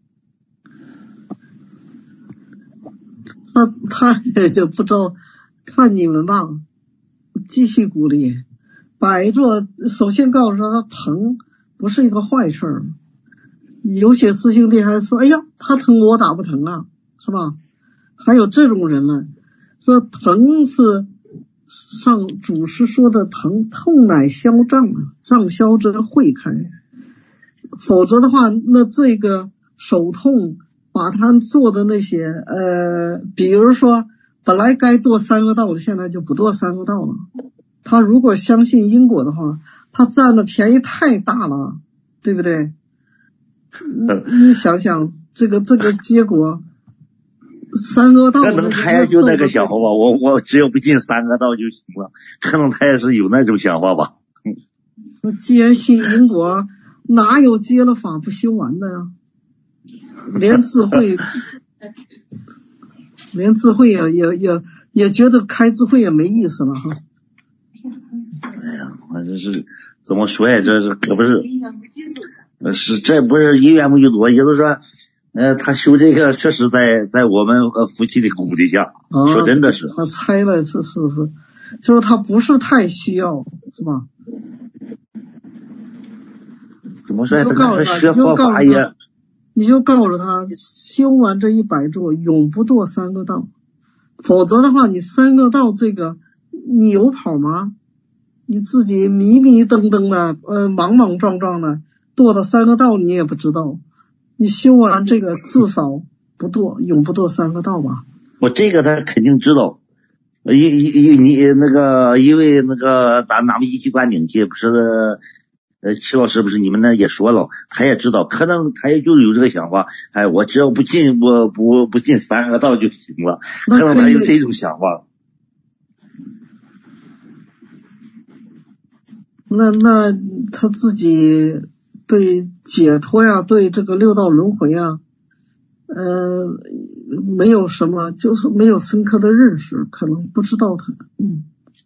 他他也就不知道，看你们吧，继续鼓励。百座首先告诉他，他疼不是一个坏事。有些师兄弟还说，哎呀，他疼我咋不疼啊，是吧？还有这种人呢。说疼是上祖师说的疼，痛乃消胀啊，胀消则会开。否则的话，那这个手痛把他做的那些呃，比如说本来该堕三恶道的，现在就不堕三恶道了。他如果相信因果的话，他占的便宜太大了，对不对？你想想这个这个结果。三恶道， 可能他也就那个想法吧，我我只要不进三恶道就行了，可能他也是有那种想法吧。 那既然信因果，哪有接了法不修完的呀？连智慧，连智慧也也也也觉得开智慧也没意思了哈。 哎呀，反正是怎么说呀？这是可不是，是这不是一元不就多，也就是说。呃，他修这个确实在在我们呃夫妻的鼓励下，啊、说真的是。 他猜了是是是，就是他不是太需要，是吧？ 怎么说？他学佛法也， 你就告诉他，修完这一百座，永不堕三个道，否则的话，你三个道这个你有跑吗？你自己迷迷瞪瞪的，呃，莽莽撞撞的，堕到三个道你也不知道。你修完这个至少不堕，永不堕三个道吧？ 我这个他肯定知道，因因你那个因为那个咱咱们一级观顶去不是呃齐老师不是你们那也说了，他也知道，可能他也就有这个想法，哎，我只要不进不不不进三个道就行了，可能他有这种想法。 那那他自己。对解脱呀，对这个六道轮回啊，呃，没有什么，就是没有深刻的认识，可能不知道他，嗯，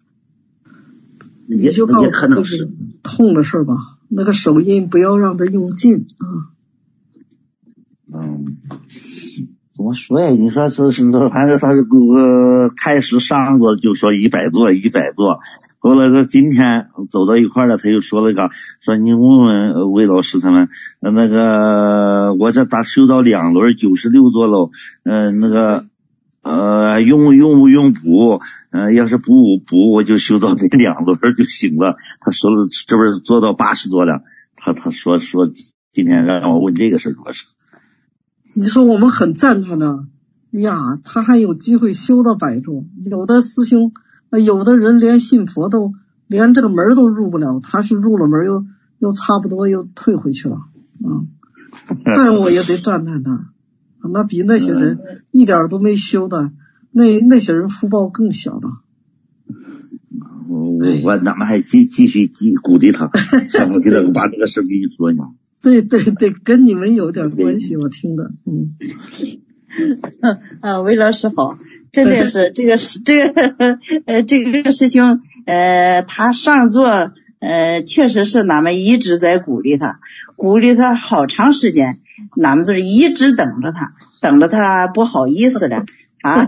也就告诉可能是痛的事吧。那个手印不要让他用尽啊。 嗯，怎么说呀？你说是是，反正他呃开始上座就说一百座一百座。后来说今天走到一块了，他又说了个说你问问魏老师他们那个我这打修到两轮九十六座喽，呃那个呃用用不用补，呃要是不补我就修到这两轮就行了。他说了这不是做到八十座了，他他说说今天让我问这个事儿主要是。 你说我们很赞叹的呀，他还有机会修到百座，有的师兄。有的人连信佛都连这个门都入不了，他是入了门又又差不多又退回去了啊、嗯！但我也得赞叹他，那比那些人一点都没修的，那那些人福报更小了。 我我咱们还继继续继鼓励他，下回给他把这个事给你说一下。 对对对，跟你们有点关系，我听的，嗯。 啊，魏老师好，真的是这个是这个呃这个师兄呃他上座呃，确实是俺们一直在鼓励他，鼓励他好长时间，俺们就是一直等着他，等着他不好意思了啊，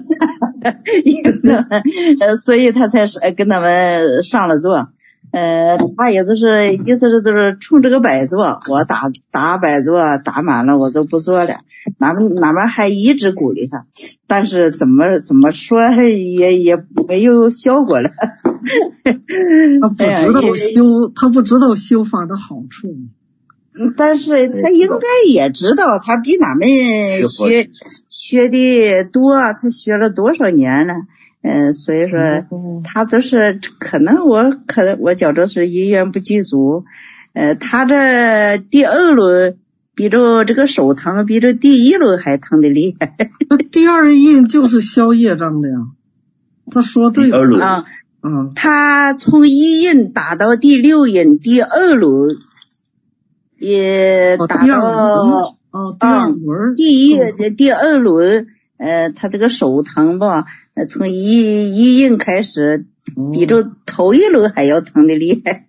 呃，所以他才是跟他们上了座。呃，他也就是意思是就是冲这个摆座，我打打摆座打满了我就不做了，俺们俺们还一直鼓励他，但是怎么怎么说也也没有效果了。 他不知道修，他不知道修法的好处。 但是他应该也知道，他比咱们学学的多，他学了多少年了。嗯、呃，所以说他都是可能我可能我觉着是意愿不具足，呃，他这第二轮比着这个手疼，比着第一轮还疼的厉害。 那第二印就是消业障的呀，他说对了啊，嗯，他从一印打到第六印，第二轮也打到哦，第二轮， 第一第二轮，呃，他这个手疼吧。呃，从一一印开始，比着头一轮还要疼的厉害。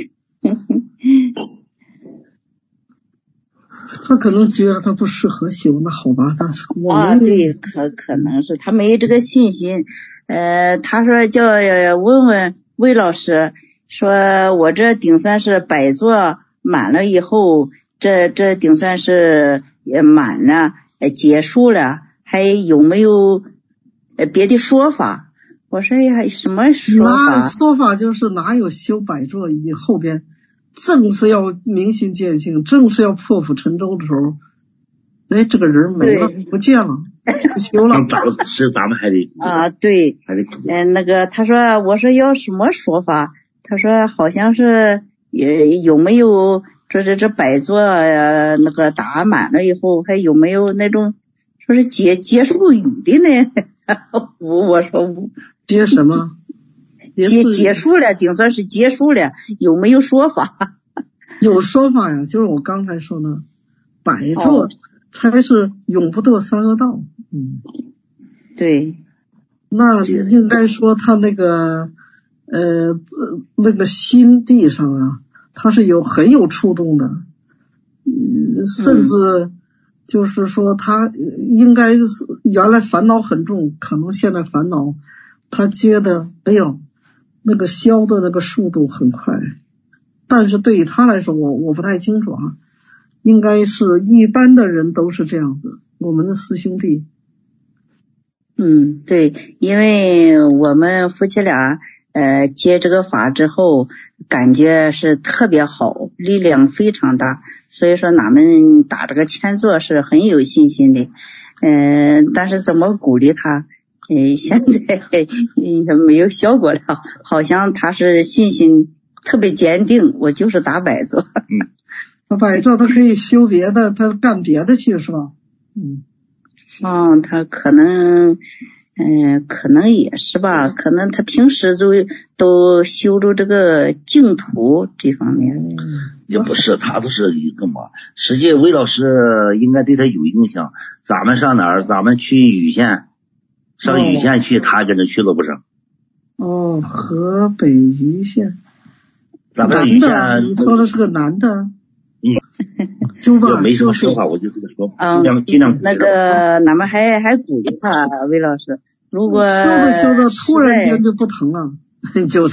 他可能觉得他不适合修，那好吧，但是我啊，对，可可能是他没这个信心。呃，他说叫问问魏老师，说我这顶算是摆座满了以后，这这顶算是也满了，呃，结束了，还有没有？呃，别的说法，我说呀，什么说法？ 说法就是哪有修百座以后边，正是要明心见性，正是要破釜沉舟的时候，哎，这个人没了，不见了，不修了。 是咱们还得啊，对， 还得嗯、呃，那个他说，我说要什么说法？他说好像是也有没有说这这百座呃那个打满了以后，还有没有那种说是结结束语的呢？我我说结什么？ 结结束了，顶算是结束了，有没有说法？ 有说法呀，就是我刚才说的，百座才是永不堕三恶道。嗯， 对， 那应该说他那个呃那个心地上啊，他是有很有触动的，嗯，甚至。就是说他应该是原来烦恼很重，可能现在烦恼他接的哎呦那个消的那个速度很快，但是对于他来说我我不太清楚啊，应该是一般的人都是这样子，我们的师兄弟。 嗯，对，因为我们夫妻俩呃接这个法之后感觉是特别好，力量非常大，所以说咱们打这个签座是很有信心的。嗯、呃，但是怎么鼓励他呃现在呃没有效果了，好像他是信心特别坚定，我就是打摆座。 嗯，他摆座他可以修别的，他干别的去是吧？嗯， 嗯，他可能嗯、呃，可能也是吧，可能他平时就都修着这个净土这方面。 也不是，他都是一个嘛。实际魏老师应该对他有影响。咱们上哪儿？咱们去禹县，上禹县去，哦、他跟着去了不是？ 哦，河北禹县。 咱们禹县， 你说的是个男的。 嗯， 就吧， 没什么说法，我就这个说法。 嗯，尽量那个，咱们还还鼓励他，魏老师，如果修着修着突然间就不疼了，就是。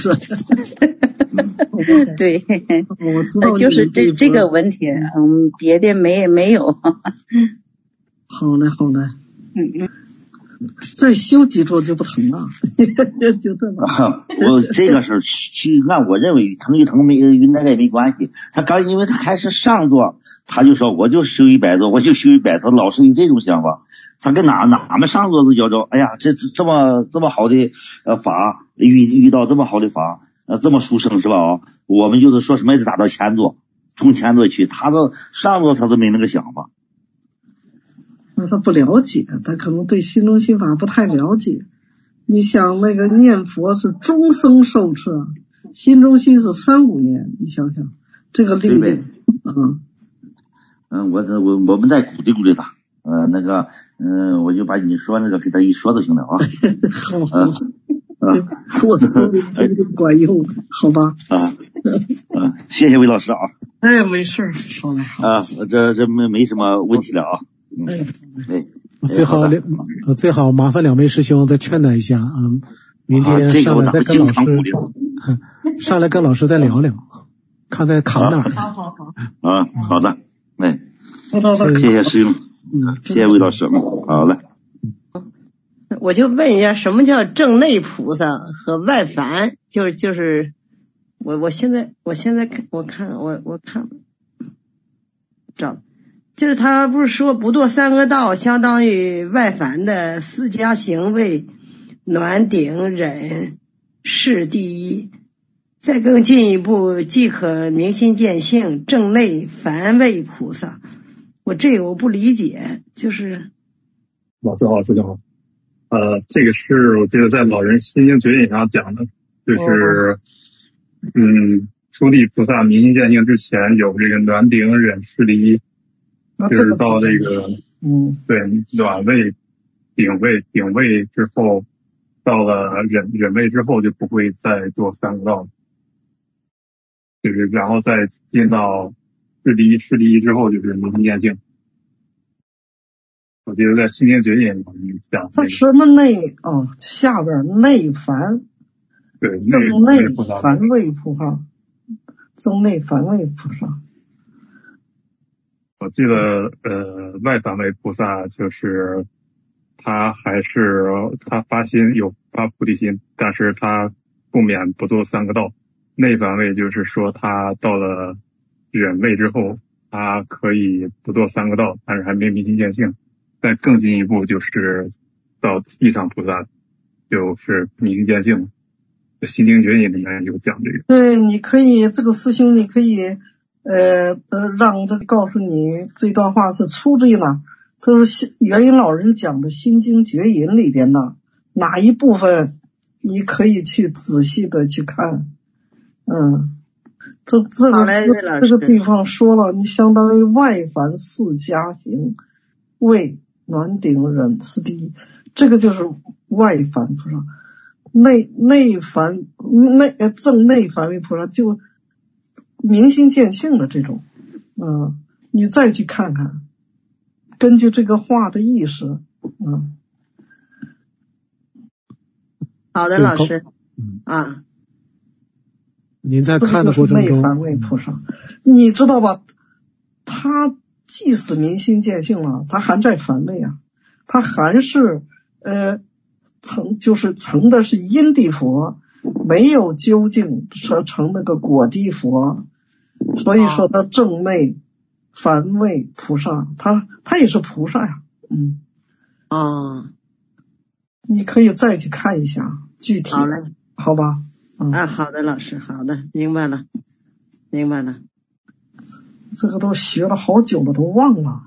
对， 我知道， 就是这这个问题，嗯，别的没没有。 好嘞，好嘞， 嗯嗯。 再修几桌就不疼了，就这么。 我这个事去按我认为疼与疼没与那个也没关系。他刚因为他还是上座，他就说我就修一百座，我就修一百座，老是有这种想法。他跟哪哪们上座都觉着，哎呀，这这么这么好的呃法，遇遇到这么好的法，呃这么殊胜是吧？哦，我们就是说什么也得打到前座，冲前座去。他都上座他都没那个想法。 那他不了解，他可能对心中心法不太了解。你想那个念佛是终生受持，心中心是三五年，你想想这个力量，嗯嗯，我我我们再鼓励鼓励他，呃，那个，嗯、呃，我就把你说那个给他一说就行了啊。 好，啊，我这管用，好吧？ 啊。 谢谢魏老师啊。 哎，没事，说来好。 啊，这这没没什么问题了啊。嗯，哎， 最好两最好麻烦两位师兄再劝他一下，嗯，明天上来再跟老师、啊这个、上来跟老师再聊聊，看在卡哪儿。 好好好。 啊，好的，哎， 谢谢师兄，嗯，谢谢魏老师，好嘞。 我就问一下，什么叫正内菩萨和外凡？就是就是我我现在我现在看我看我我看找，就是他不是说不堕三个道，相当于外凡的四家行位，暖顶忍是第一，再更进一步即可明心见性，正内凡位菩萨。我这个我不理解，就是老师好，师兄好。呃，这个是我记得在老人心经诀引上讲的，就是，嗯，初地菩萨明心见性之前有这个暖顶忍是第一，就是到这个， 嗯， 对，暖位、顶位、顶位之后，到了忍忍位之后就不会再做三个道，就是然后再进到是第一、是第一之后就是明心见性。我记得在心经诀引里讲， 它什么内哦，下边内凡， 对， 正内凡位菩萨，正内凡位菩萨。 我记得呃，外凡位菩萨就是他还是他发心有发菩提心，但是他不免不做三个道。内凡位就是说他到了忍位之后，他可以不做三个道，但是还没明心见性。再更进一步就是到地上菩萨，就是明心见性。心经诀引里面有讲这个。 对，你可以这个师兄，你可以呃呃让这个告诉你这段话是出自于哪，都是元音老人讲的心经诀引里边的哪一部分，你可以去仔细的去看。嗯，这这个这个地方说了，你相当于外凡四家行为暖顶忍是第一，这个就是外凡菩萨。内内凡内呃正内凡位菩萨就明心见性的这种，嗯，你再去看看，根据这个话的意思，嗯。 好的，老师，啊， 您在看的过程中， 内凡位菩萨，你知道吧？他即使明心见性了，他还在凡位啊，他还是呃。成就是成的是因地佛，没有究竟成成那个果地佛，所以说他正内凡位菩萨，他他也是菩萨呀，嗯， 哦， 你可以再去看一下具体， 好嘞， 好吧， 嗯，啊，好的，老师，好的，明白了，明白了， 这个都学了好久了，都忘了。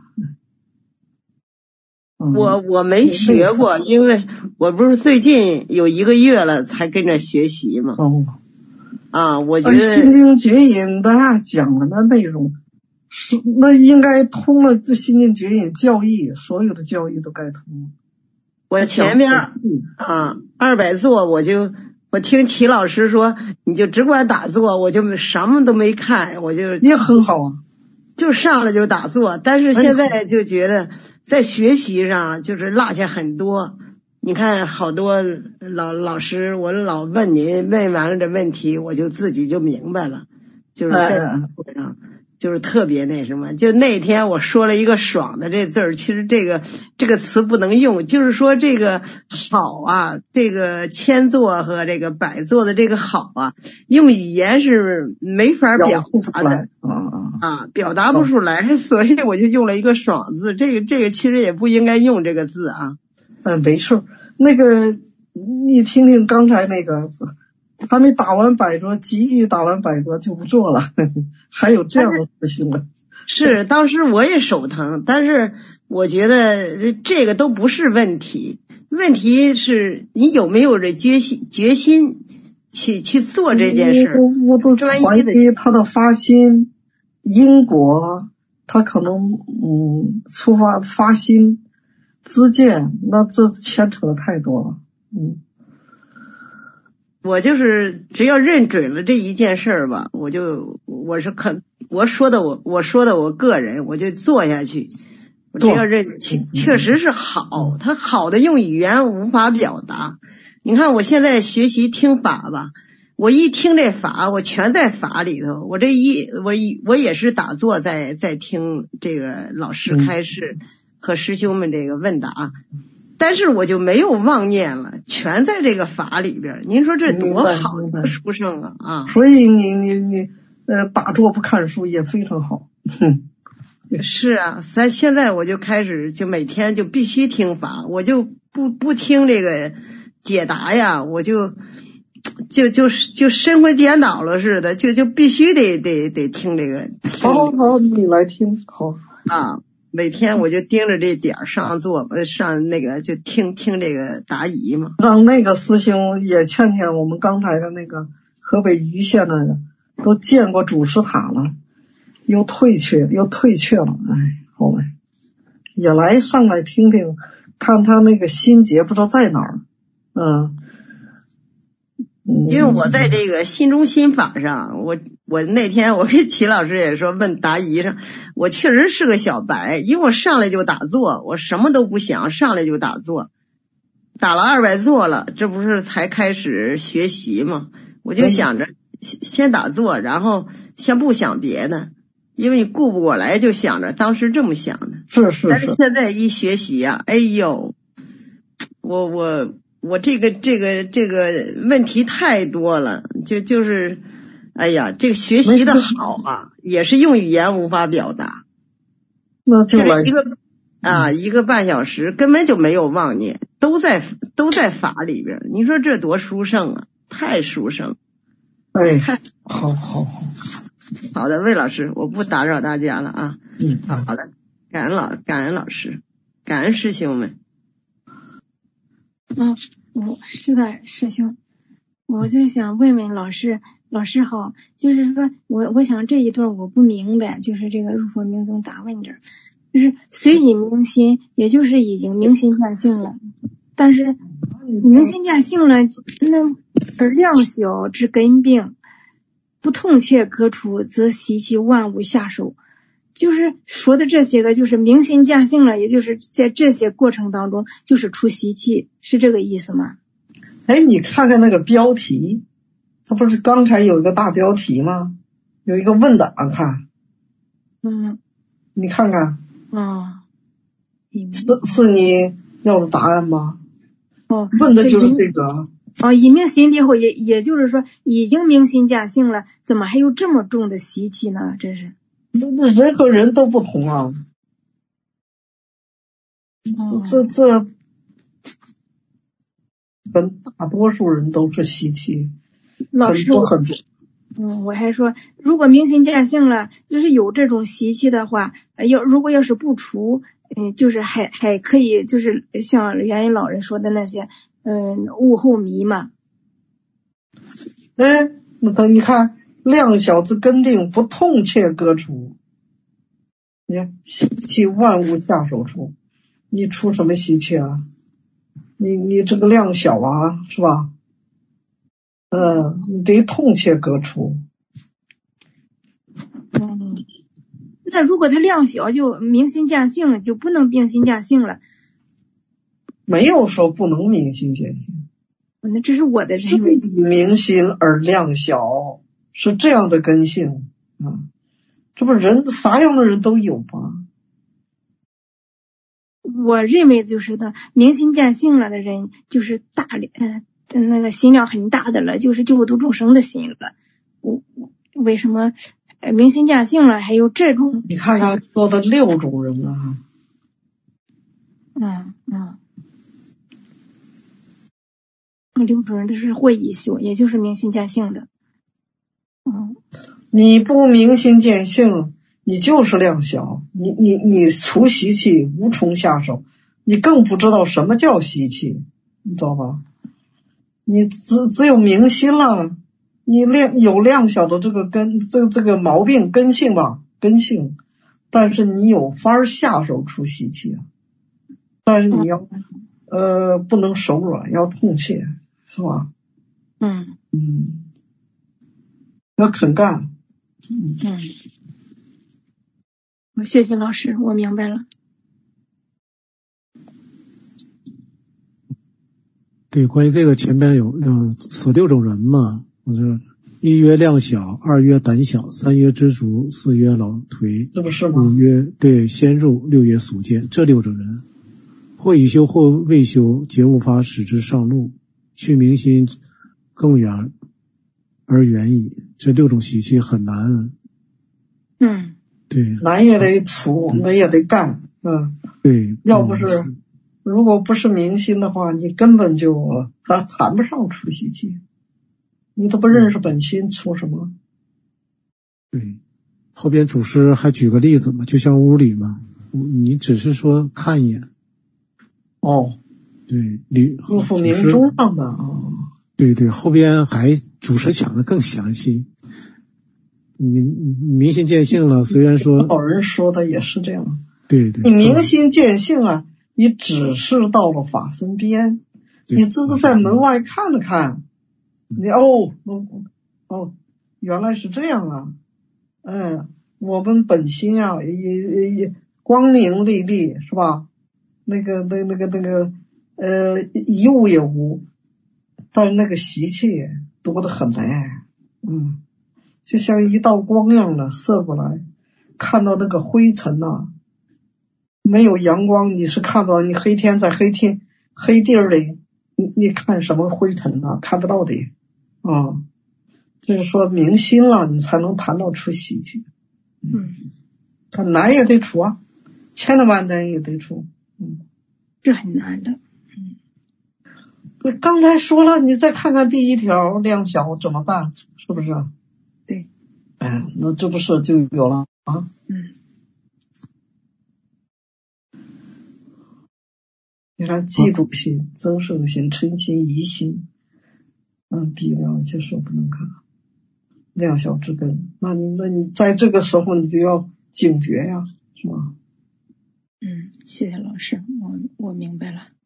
我我没学过，因为我不是最近有一个月了才跟着学习嘛。 哦， 啊，我觉得心经诀引的讲的那内容是那应该通了，这心经诀引教义，所有的教义都该通。 我前面啊二百座，我就我听齐老师说，你就只管打坐，我就什么都没看，我就也很好啊， 就上来就打坐，但是现在就觉得。在学习上就是落下很多，你看好多老老师，我老问你，问完了这问题，我就自己就明白了，就是在课上就是特别那什么。就那天我说了一个爽的这字儿，其实这个这个词不能用，就是说这个好啊，这个千座和这个百座的这个好啊，用语言是没法表达的。啊，表达不出来，哦，所以我就用了一个爽字。这个这个其实也不应该用这个字啊。 嗯，没事。那个，你听听刚才那个，还没打完百桌，急一打完百桌就不做了，还有这样的事情了。 是，当时我也手疼，但是我觉得这个都不是问题，问题是你有没有这决心决心去去做这件事。 我我都怀疑他的发心。因果，他可能嗯出发发心知见，那这牵扯的太多了，嗯。 我就是只要认准了这一件事儿吧，我就我是可我说的我我说的我个人，我就做下去。我只要认确确实是好，它好的用语言无法表达。你看我现在学习听法吧，我一听这法，我全在法里头。我这一我一我也是打坐在在听这个老师开示和师兄们这个问答。但是我就没有妄念了，全在这个法里边。您说这多好的书生啊！啊， 所以你你你呃打坐不看书也非常好。 是啊，咱现在我就开始就每天就必须听法，我就不不听这个解答呀，我就就就就神魂颠倒了似的，就就必须得得得听这个。 好好好，你来听好啊。每天我就盯着这点儿上座，呃，上那个就听听这个答疑嘛。 让那个师兄也劝劝我们刚才的那个河北禹县的，都见过主持塔了，又退却又退却了，哎，后来也来上来听听，看他那个心结不知道在哪儿，嗯。 因为我在这个心中心法上，我我那天我跟齐老师也说问答疑上，我确实是个小白，因为我上来就打坐，我什么都不想，上来就打坐，打了二百坐了，这不是才开始学习吗？我就想着先打坐，然后先不想别的，因为你顾不过来，就想着当时这么想的。 是是是。 但是现在一学习啊，哎呦，我我。我这个这个这个问题太多了，就就是哎呀，这个学习的好啊，也是用语言无法表达。 那就来一个啊，一个半小时根本就没有妄念，都在都在法里边。你说这多殊胜啊，太殊胜。 哎，太好好好。 好的，魏老师，我不打扰大家了啊。 嗯， 好的，感恩老感恩老师，感恩师兄们。 嗯，我是的，师兄，我就想问问老师，老师好，就是说我我想这一段我不明白，就是这个入佛明宗答问这儿，就是随以明心，也就是已经明心见性了，但是明心见性了，那而量小之根病，不痛切割除，则习其万物下手。就是说的这些个，就是明心见性了，也就是在这些过程当中，就是出习气，是这个意思吗？ 哎，你看看那个标题，它不是刚才有一个大标题吗？有一个问答，看， 嗯， 你看看， 哦， 是是你要的答案吗？ 哦， 问的就是这个。 哦，以明心力后，也也就是说，已经明心见性了，怎么还有这么重的习气呢？这是。 那那人和人都不同啊， 哦、 这这很大多数人都是习气， 老师很多很多。 嗯，我还说，如果明心见性了，就是有这种习气的话，要如果要是不除，嗯，就是还还可以，就是像原来老人说的那些，嗯，物后迷嘛。 哎，那等你看。量小之根定，不痛切割除。你看，习气万物下手出，你出什么习气啊？你你这个量小啊，是吧？嗯，你得痛切割除。 嗯，那如果他量小，就明心见性了，就不能明心见性了。 没有说不能明心见性。 那这是我的认为。 以明心而量小。是这样的根性啊，这不人啥样的人都有吗？ 我认为就是他明心见性了的人，就是大呃那个心量很大的了，就是救度众生的心了。我为什么明心见性了还有这种？ 你看看说的六种人啊。 嗯嗯。六种人都是会一修，也就是明心见性的。嗯， 你不明心见性，你就是量小，你你你除习气无从下手，你更不知道什么叫习气，你知道吧？你只只有明心了，你量有量小的这个根，这这个毛病根性吧，根性，但是你有法下手除习气啊，但是你要呃不能手软，要痛切，是吧？ 嗯嗯，要肯干。 嗯，我谢谢老师，我明白了。 对，关于这个前边有有此六种人嘛，就是一曰量小，二曰胆小，三曰知足，四曰老颓， 这不是吗？ 五曰对先入，六曰俗见。这六种人，或已修或未修，皆无法使之上路，去明心更远而远矣。这六种习气很难。 嗯， 对， 难也得除，难也得干。嗯， 对， 要不是。如果不是明心的话，你根本就还谈不上出习气，你都不认识本心，出什么？ 对，后边祖师还举个例子嘛，就像屋里嘛，你只是说看一眼。 哦， 对，里入复明中上的啊。 对对，后边还祖师讲的更详细。你明心见性了，虽然说老人说的也是这样。 对对， 你明心见性啊。你只是到了法身边，你只是在门外看了看，你哦哦，原来是这样啊，嗯，我们本心啊也也光明丽丽是吧？那个那那个那个呃一物也无，但是那个习气多得很嘞，嗯，就像一道光一样的射过来，看到那个灰尘啊。没有阳光，你是看不到。你黑天在黑天黑地儿里，你你看什么灰尘啊？看不到的啊。就是说明心了，你才能谈到出习气。 嗯， 他难也得除啊，千难万难也得除。嗯， 这很难的。 嗯，刚才说了，你再看看第一条量小怎么办？是不是？ 对。 哎，那这不是就有了啊？ 嗯。 你看，嫉妒心、增胜心、嗔心、疑心，嗯，比量就说不能看，量小之根。那你那你在这个时候，你就要警觉呀，是吧？ 嗯，谢谢老师，我我明白了。